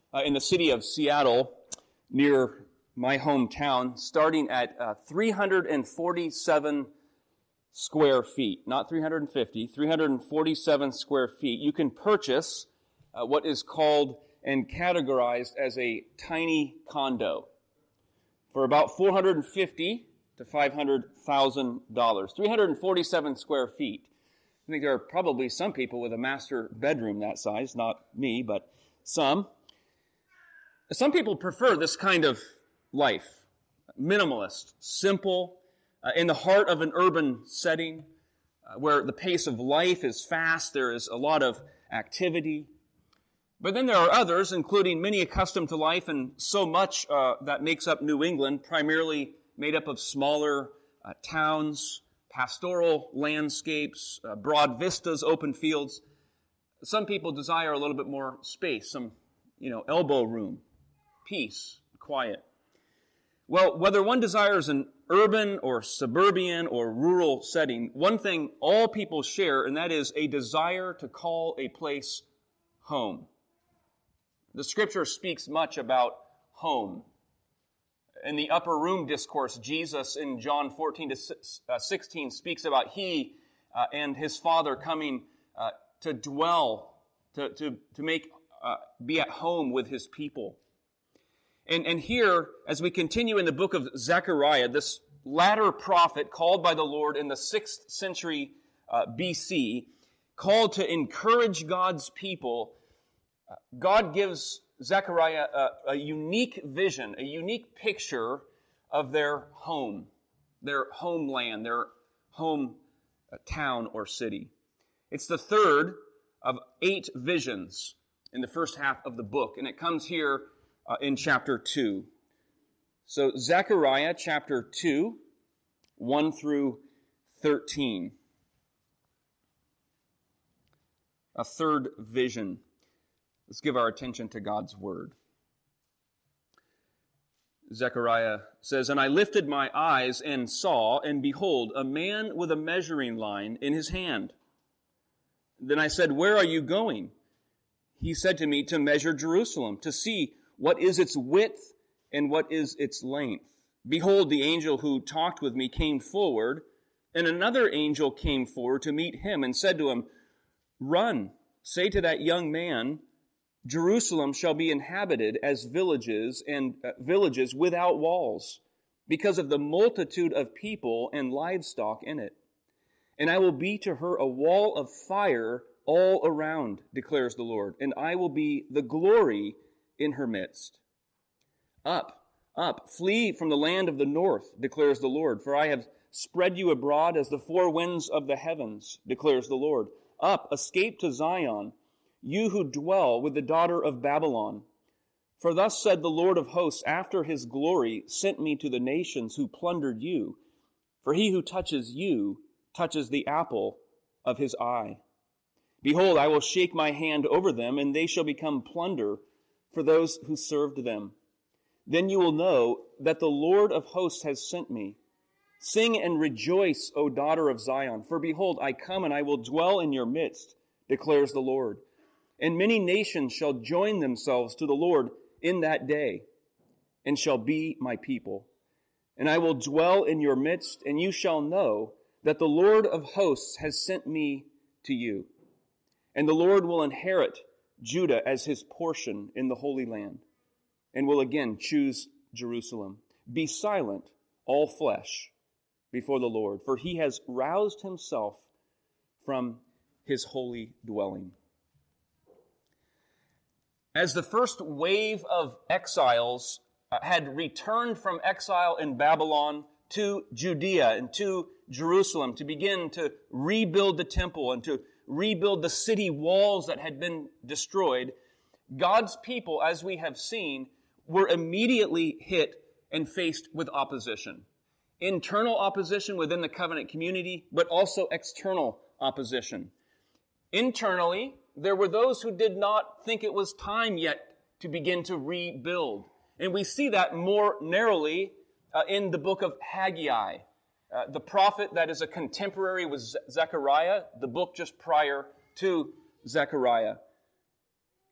in the city of Seattle, near my hometown, starting at 347 square feet, not 350, 347 square feet. You can purchase what is called and categorized as a tiny condo for about $450 to $500,000. 347 square feet. I think there are probably some people with a master bedroom that size, not me, but some. Some people prefer this kind of life, minimalist, simple, in the heart of an urban setting, where the pace of life is fast, there is a lot of activity. But then there are others, including many accustomed to life and so much that makes up New England, primarily made up of smaller towns, pastoral landscapes, broad vistas, open fields. Some people desire a little bit more space, some, elbow room, peace, quiet. Well, whether one desires an urban or suburban or rural setting, one thing all people share, and that is a desire to call a place home. The Scripture speaks much about home. In the upper room discourse, Jesus in John 14 to 16 speaks about He and His Father coming to dwell, to make, be at home with His people. And here, as we continue in the book of Zechariah, this latter prophet called by the Lord in the 6th century BC, called to encourage God's people, God gives Zechariah a unique vision, a unique picture of their home, their homeland, their home town or city. It's the third of 8 visions in the first half of the book, and it comes here in chapter 2. So Zechariah chapter 2, 1 through 13. A third vision. Let's give our attention to God's word. Zechariah says, "And I lifted my eyes and saw, and behold, a man with a measuring line in his hand. Then I said, 'Where are you going?' He said to me, 'To measure Jerusalem, to see what is its width and what is its length.' Behold, the angel who talked with me came forward, and another angel came forward to meet him and said to him, 'Run, say to that young man, Jerusalem shall be inhabited as villages and villages without walls, because of the multitude of people and livestock in it. And I will be to her a wall of fire all around, declares the Lord, and I will be the glory in her midst. Up, up, flee from the land of the north, declares the Lord, for I have spread you abroad as the four winds of the heavens, declares the Lord. Up, escape to Zion, you who dwell with the daughter of Babylon. For thus said the Lord of hosts, after his glory sent me to the nations who plundered you. For he who touches you touches the apple of his eye. Behold, I will shake my hand over them, and they shall become plunder for those who served them. Then you will know that the Lord of hosts has sent me. Sing and rejoice, O daughter of Zion, for behold, I come and I will dwell in your midst, declares the Lord. And many nations shall join themselves to the Lord in that day, and shall be my people. And I will dwell in your midst, and you shall know that the Lord of hosts has sent me to you. And the Lord will inherit Judah as his portion in the Holy Land, and will again choose Jerusalem. Be silent, all flesh, before the Lord, for he has roused himself from his holy dwelling." As the first wave of exiles had returned from exile in Babylon to Judea and to Jerusalem to begin to rebuild the temple and to rebuild the city walls that had been destroyed, God's people, as we have seen, were immediately hit and faced with opposition. Internal opposition within the covenant community, but also external opposition. Internally, there were those who did not think it was time yet to begin to rebuild. And we see that more narrowly in the book of Haggai, the prophet that is a contemporary with Zechariah, the book just prior to Zechariah.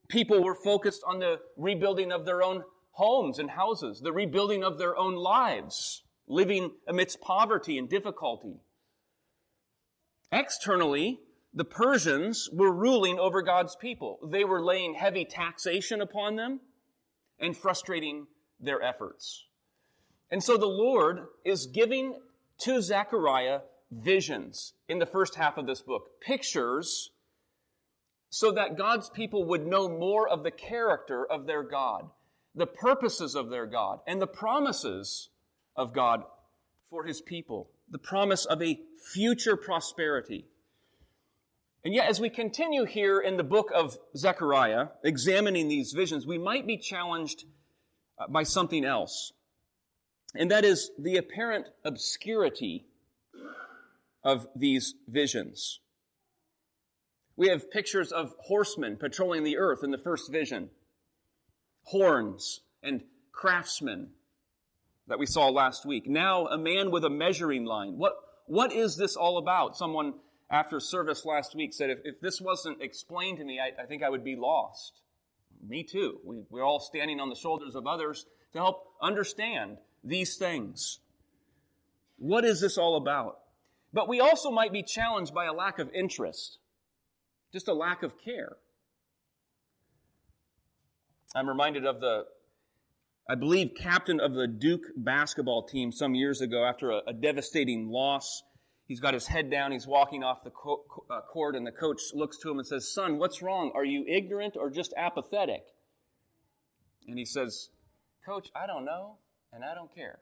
People were focused on the rebuilding of their own homes and houses, the rebuilding of their own lives, living amidst poverty and difficulty. Externally, the Persians were ruling over God's people. They were laying heavy taxation upon them and frustrating their efforts. And so the Lord is giving to Zechariah visions in the first half of this book, pictures so that God's people would know more of the character of their God, the purposes of their God, and the promises of God for His people, the promise of a future prosperity. And yet, as we continue here in the book of Zechariah, examining these visions, we might be challenged by something else. And that is the apparent obscurity of these visions. We have pictures of horsemen patrolling the earth in the first vision, horns and craftsmen that we saw last week. Now a man with a measuring line. What is this all about? Someone after service last week said, if this wasn't explained to me, I think I would be lost. Me too. We're all standing on the shoulders of others to help understand these things. What is this all about? But we also might be challenged by a lack of interest, just a lack of care. I'm reminded of I believe, captain of the Duke basketball team some years ago after a devastating loss. He's got his head down, he's walking off the court, and the coach looks to him and says, "Son, what's wrong? Are you ignorant or just apathetic?" And he says, "Coach, I don't know, and I don't care."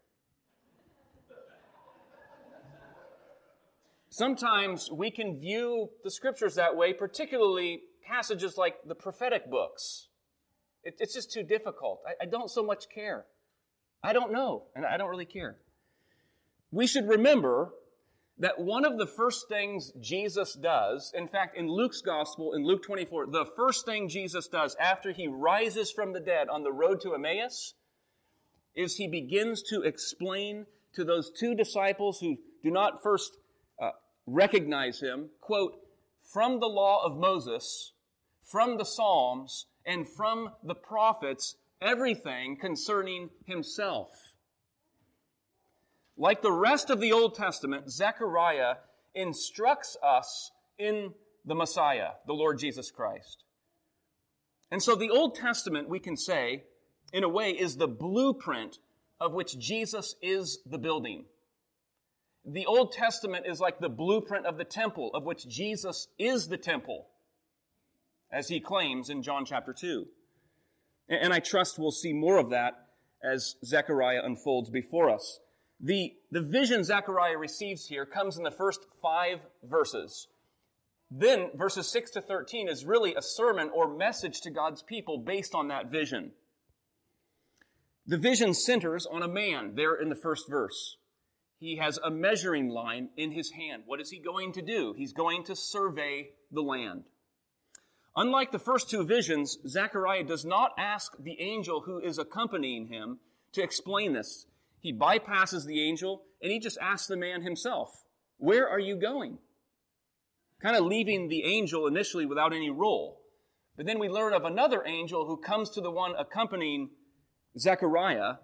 Sometimes we can view the Scriptures that way, particularly passages like the prophetic books. It's just too difficult. I don't so much care. I don't know, and I don't really care. We should remember that one of the first things Jesus does, in fact, in Luke's Gospel, in Luke 24, the first thing Jesus does after He rises from the dead on the road to Emmaus is He begins to explain to those two disciples who do not first recognize Him, quote, "From the law of Moses, from the Psalms, and from the prophets, everything concerning Himself." Like the rest of the Old Testament, Zechariah instructs us in the Messiah, the Lord Jesus Christ. And so the Old Testament, we can say, in a way, is the blueprint of which Jesus is the building. The Old Testament is like the blueprint of the temple, of which Jesus is the temple, as He claims in John chapter 2. And I trust we'll see more of that as Zechariah unfolds before us. The vision Zechariah receives here comes in the first 5 verses. Then, verses 6 to 13 is really a sermon or message to God's people based on that vision. The vision centers on a man there in the first verse. He has a measuring line in his hand. What is he going to do? He's going to survey the land. Unlike the first 2 visions, Zechariah does not ask the angel who is accompanying him to explain this. He bypasses the angel and he just asks the man himself, "Where are you going?" Kind of leaving the angel initially without any role. But then we learn of another angel who comes to the one accompanying Zechariah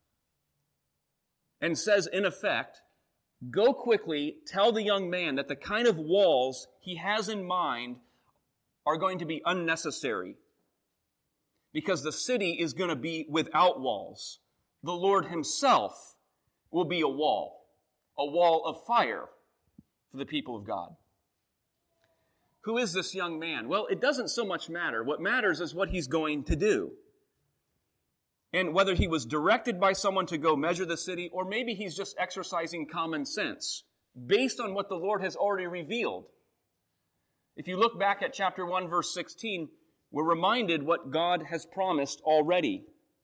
and says, in effect, "Go quickly, tell the young man that the kind of walls he has in mind are going to be unnecessary, because the city is going to be without walls. The Lord Himself will be a wall of fire for the people of God." Who is this young man? Well, it doesn't so much matter. What matters is what he's going to do. And whether he was directed by someone to go measure the city, or maybe he's just exercising common sense based on what the Lord has already revealed. If you look back at chapter 1, verse 16, we're reminded what God has promised already.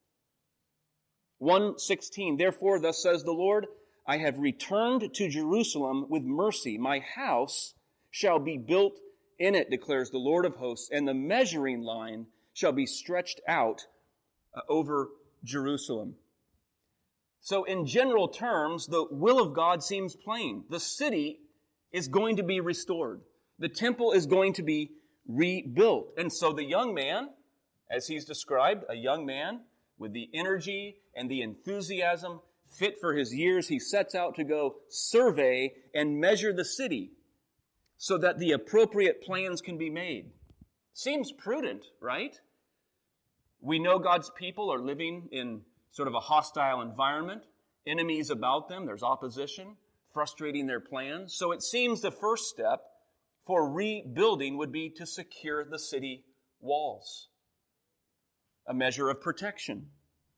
1:16, "Therefore, thus says the Lord, I have returned to Jerusalem with mercy. My house shall be built in it, declares the Lord of hosts, and the measuring line shall be stretched out over Jerusalem." So in general terms, the will of God seems plain. The city is going to be restored. The temple is going to be rebuilt. And so the young man As he's described, a young man with the energy and the enthusiasm fit for his years, he sets out to go survey and measure the city so that the appropriate plans can be made. Seems prudent, right? We know God's people are living in sort of a hostile environment, enemies about them, there's opposition, frustrating their plans. So it seems the first step for rebuilding would be to secure the city walls. A measure of protection.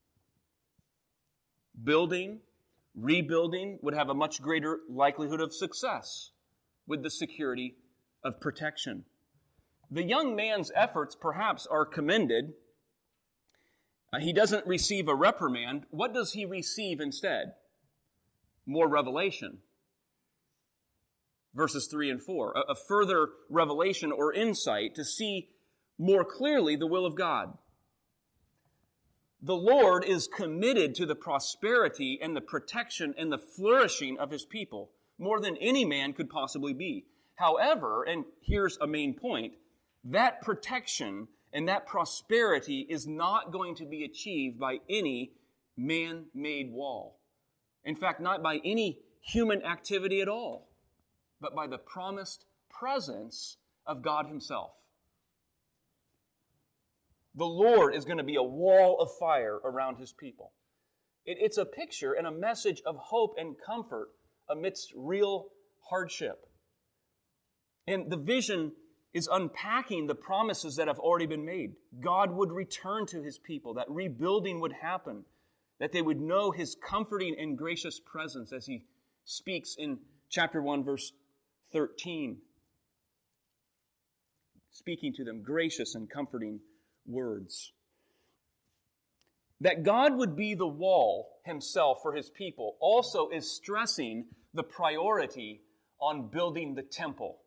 Building, rebuilding would have a much greater likelihood of success with the security of protection. The young man's efforts perhaps are commended. He doesn't receive a reprimand. What does he receive instead? More revelation. Verses 3 and 4. A further revelation or insight to see more clearly the will of God. The Lord is committed to the prosperity and the protection and the flourishing of His people more than any man could possibly be. However, and here's a main point, that protection and that prosperity is not going to be achieved by any man-made wall. In fact, not by any human activity at all, but by the promised presence of God Himself. The Lord is going to be a wall of fire around His people. It's a picture and a message of hope and comfort amidst real hardship. And the vision is unpacking the promises that have already been made. God would return to His people, that rebuilding would happen, that they would know His comforting and gracious presence as He speaks in chapter 1, verse 13. Speaking to them gracious and comforting words. That God would be the wall Himself for His people also is stressing the priority on building the temple,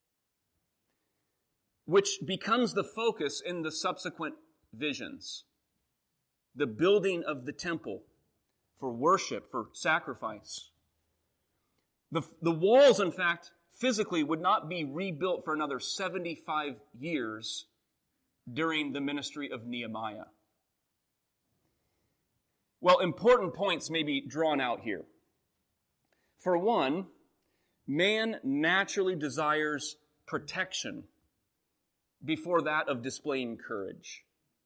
which becomes the focus in the subsequent visions. The building of the temple for worship, for sacrifice. The walls, in fact, physically would not be rebuilt for another 75 years during the ministry of Nehemiah. Well, important points may be drawn out here. For one, man naturally desires protection before that of displaying courage.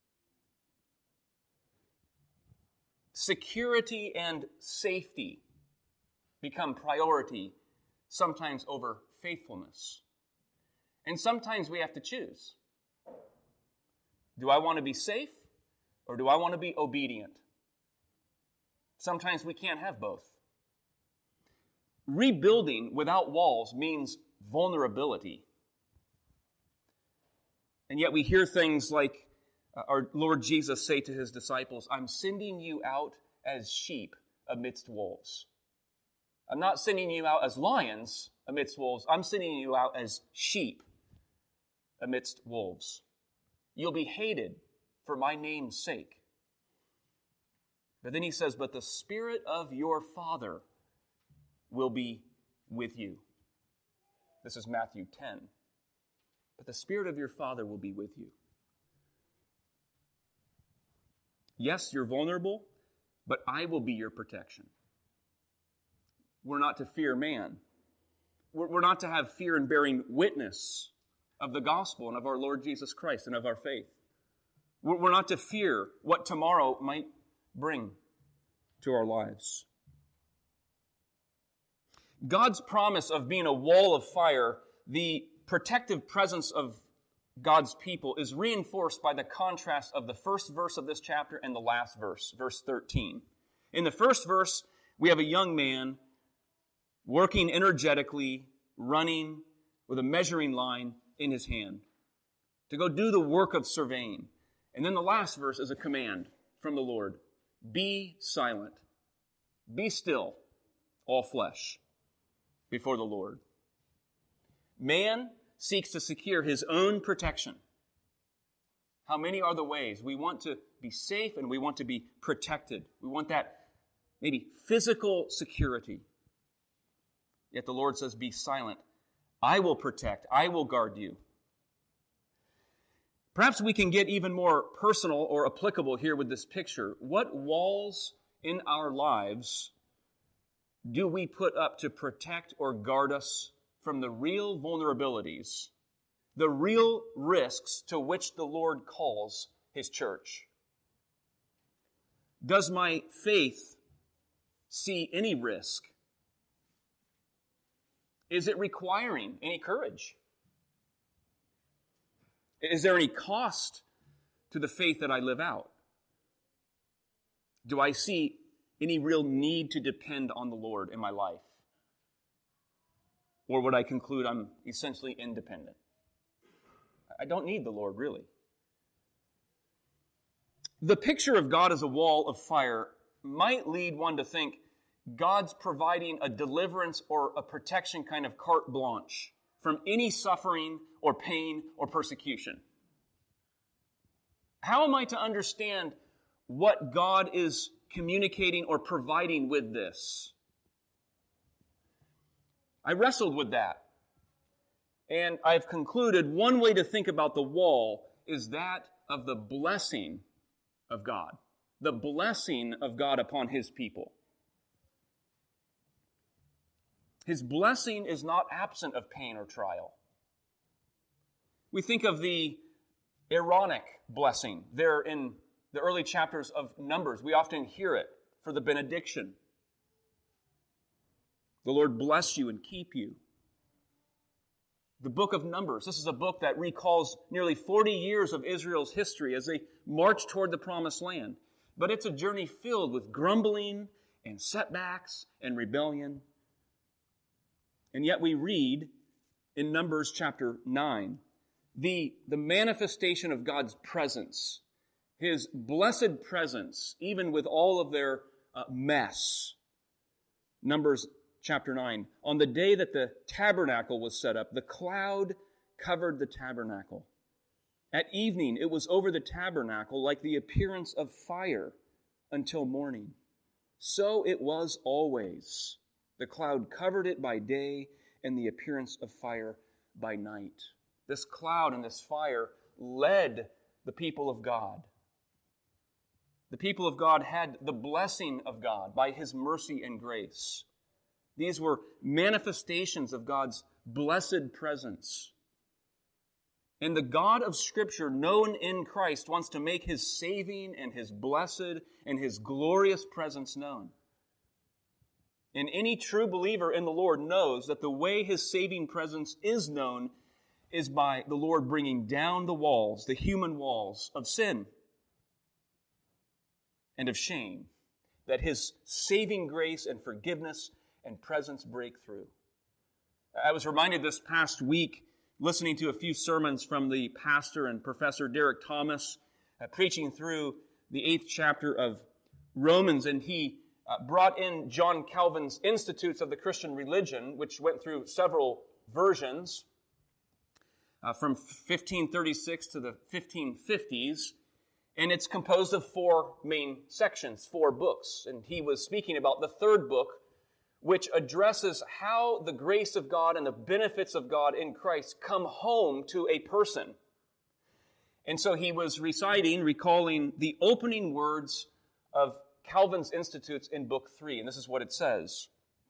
Security and safety become priority, sometimes over faithfulness. And sometimes we have to choose. Do I want to be safe or do I want to be obedient? Sometimes we can't have both. Rebuilding without walls means vulnerability. And yet we hear things like our Lord Jesus say to His disciples, I'm sending you out as sheep amidst wolves. I'm not sending you out as lions amidst wolves. I'm sending you out as sheep amidst wolves. You'll be hated for my name's sake. But then He says, but the Spirit of your Father will be with you. This is Matthew 10. But the Spirit of your Father will be with you. Yes, you're vulnerable, but I will be your protection. We're not to fear man. We're not to have fear in bearing witness of the gospel and of our Lord Jesus Christ and of our faith. We're not to fear what tomorrow might bring to our lives. God's promise of being a wall of fire, the protective presence of God's people, is reinforced by the contrast of the first verse of this chapter and the last verse, verse 13. In the first verse, we have a young man working energetically, running with a measuring line in his hand to go do the work of surveying. And then the last verse is a command from the Lord. Be silent. Be still, all flesh, before the Lord. Man seeks to secure his own protection. How many are the ways? We want to be safe and we want to be protected. We want that maybe physical security. Yet the Lord says, be silent. I will protect. I will guard you. Perhaps we can get even more personal or applicable here with this picture. What walls in our lives do we put up to protect or guard us from the real vulnerabilities, the real risks to which the Lord calls His church? Does my faith see any risk? Is it requiring any courage? Is there any cost to the faith that I live out? Do I see any real need to depend on the Lord in my life? Or would I conclude I'm essentially independent? I don't need the Lord, really. The picture of God as a wall of fire might lead one to think God's providing a deliverance or a protection kind of carte blanche from any suffering or pain or persecution. How am I to understand what God is communicating or providing with this? I wrestled with that. And I've concluded one way to think about the wall is that of the blessing of God. The blessing of God upon His people. His blessing is not absent of pain or trial. We think of the Aaronic blessing there in the early chapters of Numbers. We often hear it for the benediction. The Lord bless you and keep you. The book of Numbers. This is a book that recalls nearly 40 years of Israel's history as they march toward the promised land. But it's a journey filled with grumbling and setbacks and rebellion. And yet we read in Numbers chapter 9, the manifestation of God's presence, His blessed presence, even with all of their mess. Numbers chapter 9, on the day that the tabernacle was set up, the cloud covered the tabernacle. At evening, it was over the tabernacle like the appearance of fire until morning. So it was always. The cloud covered it by day, and the appearance of fire by night. This cloud and this fire led the people of God. The people of God had the blessing of God by His mercy and grace. These were manifestations of God's blessed presence. And the God of Scripture, known in Christ, wants to make His saving and His blessed and His glorious presence known. And any true believer in the Lord knows that the way His saving presence is known is by the Lord bringing down the walls, the human walls of sin and of shame, that His saving grace and forgiveness and presence break through. I was reminded this past week, listening to a few sermons from the pastor and professor Derek Thomas, preaching through the 8th chapter of Romans, and he brought in John Calvin's Institutes of the Christian Religion, which went through several versions from 1536 to the 1550s, and it's composed of 4 main sections, 4 books. And he was speaking about the 3rd book, which addresses how the grace of God and the benefits of God in Christ come home to a person. And so he was recalling the opening words of Calvin's Institutes in Book 3, and this is what it says.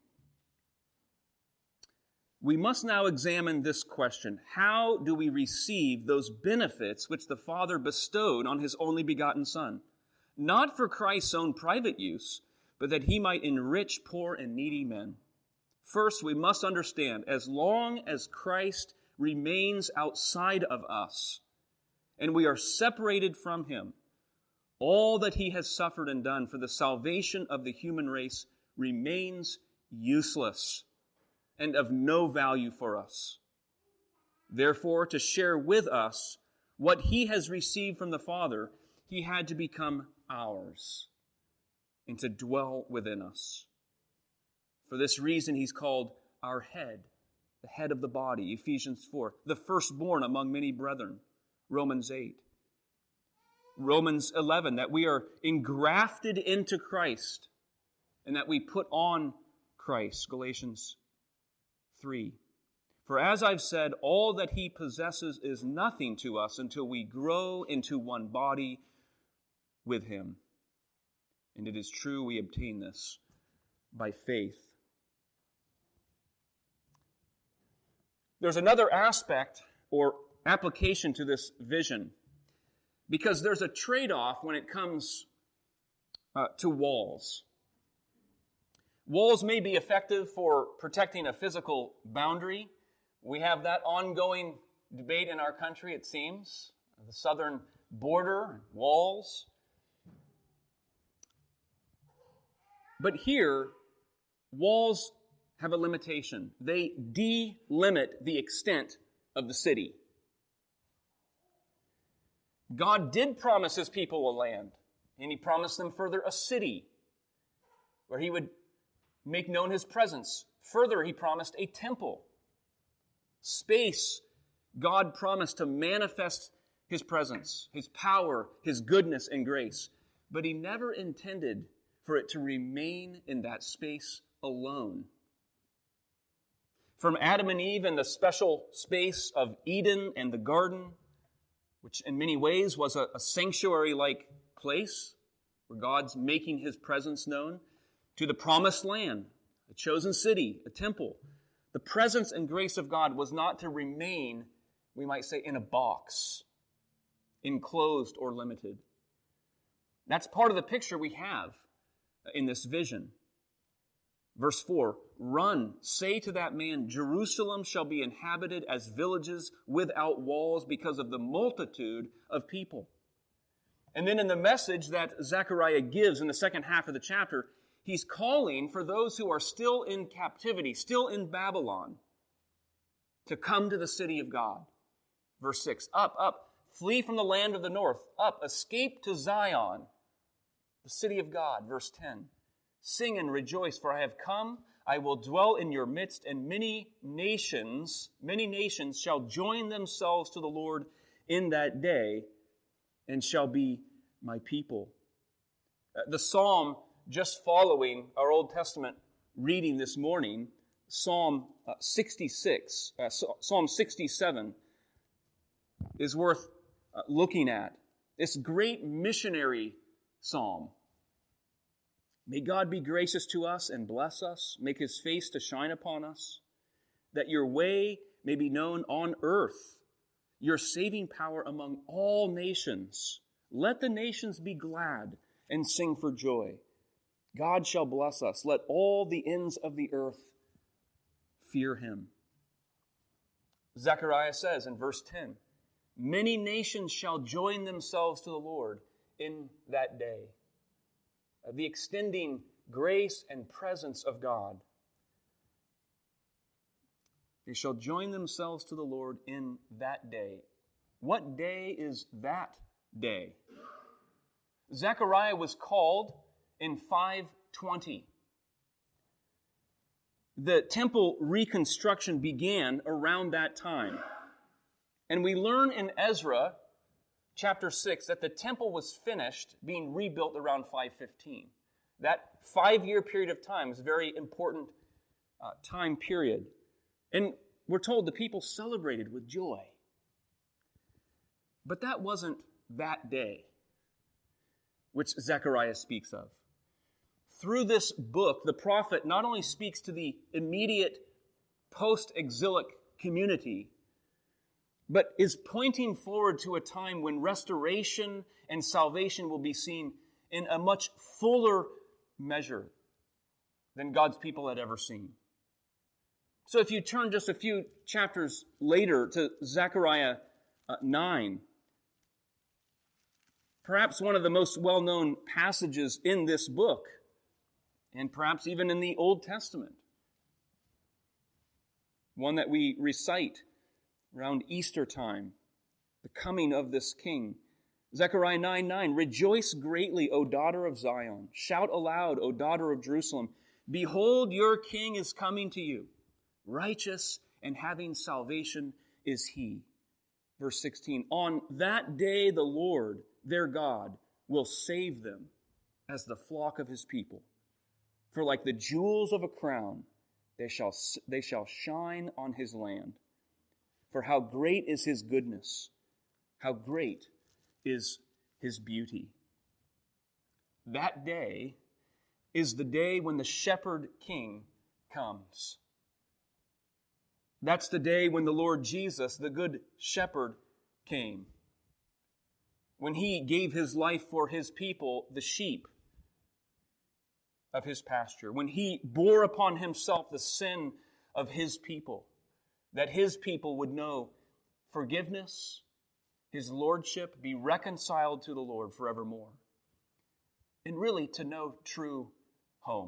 We must now examine this question. How do we receive those benefits which the Father bestowed on His only begotten Son? Not for Christ's own private use, but that He might enrich poor and needy men. First, we must understand, as long as Christ remains outside of us, and we are separated from Him, all that He has suffered and done for the salvation of the human race remains useless and of no value for us. Therefore, to share with us what He has received from the Father, He had to become ours and to dwell within us. For this reason, He's called our head, the head of the body, Ephesians 4, the firstborn among many brethren, Romans 8. Romans 11, that we are engrafted into Christ and that we put on Christ, Galatians 3. For as I've said, all that he possesses is nothing to us until we grow into one body with him. And it is true we obtain this by faith. There's another aspect or application to this vision, because there's a trade-off when it comes to walls. Walls may be effective for protecting a physical boundary. We have that ongoing debate in our country, it seems. The southern border, walls. But here, walls have a limitation. They delimit the extent of the city. God did promise his people a land, and he promised them further a city where he would make known his presence. Further, he promised a temple. Space, God promised to manifest his presence, his power, his goodness and grace. But he never intended for it to remain in that space alone. From Adam and Eve in the special space of Eden and the garden, which in many ways was a sanctuary-like place where God's making his presence known, to the promised land, a chosen city, a temple. The presence and grace of God was not to remain, we might say, in a box, enclosed or limited. That's part of the picture we have in this vision. Verse 4, run, say to that man, Jerusalem shall be inhabited as villages without walls because of the multitude of people. And then in the message that Zechariah gives in the second half of the chapter, he's calling for those who are still in captivity, still in Babylon, to come to the city of God. Verse 6, up, flee from the land of the north, up, escape to Zion, the city of God. Verse 10, sing and rejoice, for I have come, I will dwell in your midst, and many nations shall join themselves to the Lord in that day, and shall be my people. The psalm just following our Old Testament reading this morning, Psalm 67, is worth looking at. This great missionary psalm. May God be gracious to us and bless us, make his face to shine upon us, that your way may be known on earth, your saving power among all nations. Let the nations be glad and sing for joy. God shall bless us. Let all the ends of the earth fear him. Zechariah says in verse 10, many nations shall join themselves to the Lord in that day. The extending grace and presence of God. They shall join themselves to the Lord in that day. What day is that day? Zechariah was called in 520. The temple reconstruction began around that time. And we learn in Ezra chapter 6 that the temple was finished being rebuilt around 515. That 5-year period of time is a very important time period. And we're told the people celebrated with joy. But that wasn't that day which Zechariah speaks of. Through this book, the prophet not only speaks to the immediate post-exilic community, but is pointing forward to a time when restoration and salvation will be seen in a much fuller measure than God's people had ever seen. So if you turn just a few chapters later to Zechariah 9, perhaps one of the most well-known passages in this book, and perhaps even in the Old Testament, one that we recite around Easter time, the coming of this king. Zechariah 9:9, rejoice greatly, O daughter of Zion. Shout aloud, O daughter of Jerusalem. Behold, your king is coming to you. Righteous and having salvation is he. Verse 16, on that day the Lord, their God, will save them as the flock of his people. For like the jewels of a crown, They shall shine on his land. For how great is his goodness, how great is his beauty. That day is the day when the shepherd king comes. That's the day when the Lord Jesus, the good shepherd, came. When he gave his life for his people, the sheep of his pasture. When he bore upon himself the sin of his people, that his people would know forgiveness, his lordship, be reconciled to the Lord forevermore, and really to know true home.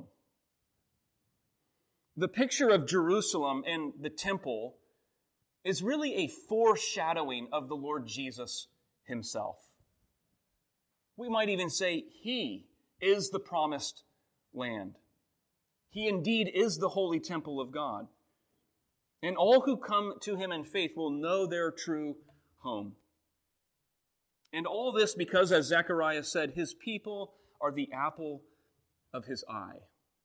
The picture of Jerusalem and the temple is really a foreshadowing of the Lord Jesus himself. We might even say he is the promised land. He indeed is the holy temple of God. And all who come to him in faith will know their true home. And all this because, as Zechariah said, his people are the apple of his eye.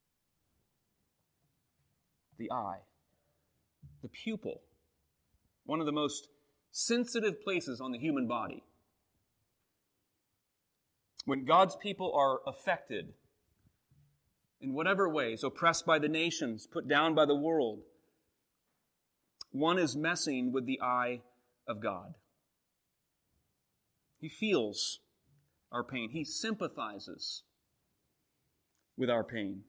The eye. The pupil. One of the most sensitive places on the human body. When God's people are affected in whatever ways, oppressed by the nations, put down by the world, one is messing with the eye of God. He feels our pain. He sympathizes with our pain.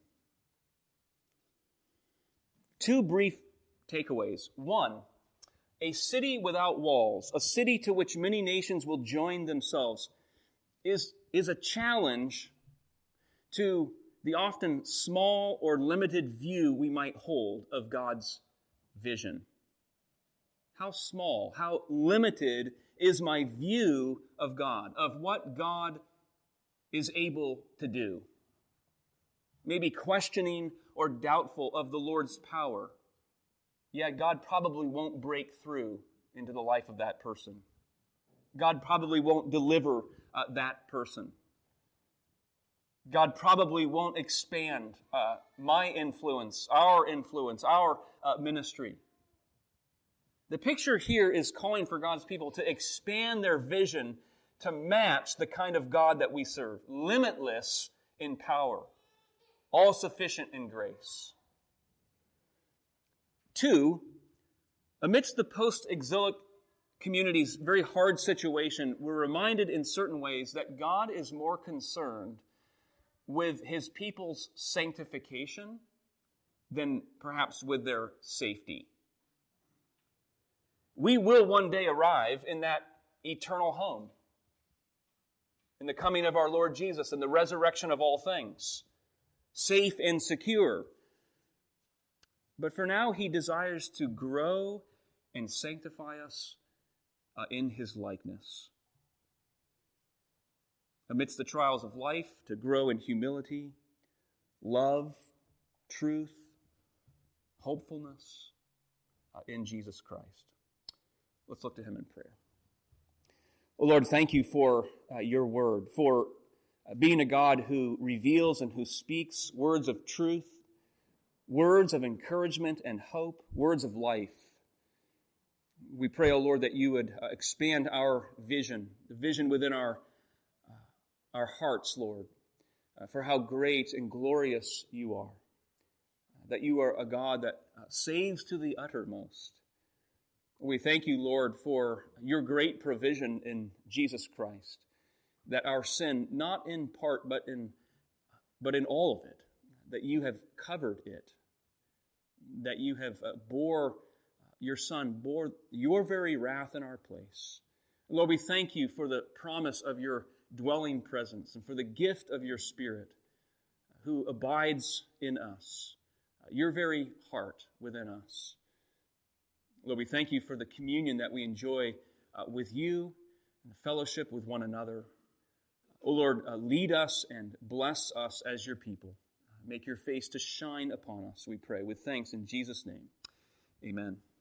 Two brief takeaways. One, a city without walls, a city to which many nations will join themselves, is a challenge to the often small or limited view we might hold of God's vision. How small, how limited is my view of God, of what God is able to do? Maybe questioning or doubtful of the Lord's power. Yet God probably won't break through into the life of that person. God probably won't deliver that person. God probably won't expand my influence, our ministry. The picture here is calling for God's people to expand their vision to match the kind of God that we serve. Limitless in power. All-sufficient in grace. Two, amidst the post-exilic community's very hard situation, we're reminded in certain ways that God is more concerned with his people's sanctification than perhaps with their safety. We will one day arrive in that eternal home, in the coming of our Lord Jesus and the resurrection of all things, safe and secure. But for now, he desires to grow and sanctify us in his likeness. Amidst the trials of life, to grow in humility, love, truth, hopefulness in Jesus Christ. Let's look to him in prayer. Oh Lord, thank you for your word, for being a God who reveals and who speaks words of truth, words of encouragement and hope, words of life. We pray, O Lord, that you would expand our vision, the vision within our hearts, Lord, for how great and glorious you are, that you are a God that saves to the uttermost. We thank you, Lord, for your great provision in Jesus Christ, that our sin, not in part, but in all of it, that you have covered it, that you have your Son bore your very wrath in our place. Lord, we thank you for the promise of your dwelling presence and for the gift of your Spirit who abides in us, your very heart within us. Lord, we thank you for the communion that we enjoy with you and the fellowship with one another. O Lord, lead us and bless us as your people. Make your face to shine upon us, we pray, with thanks in Jesus' name. Amen.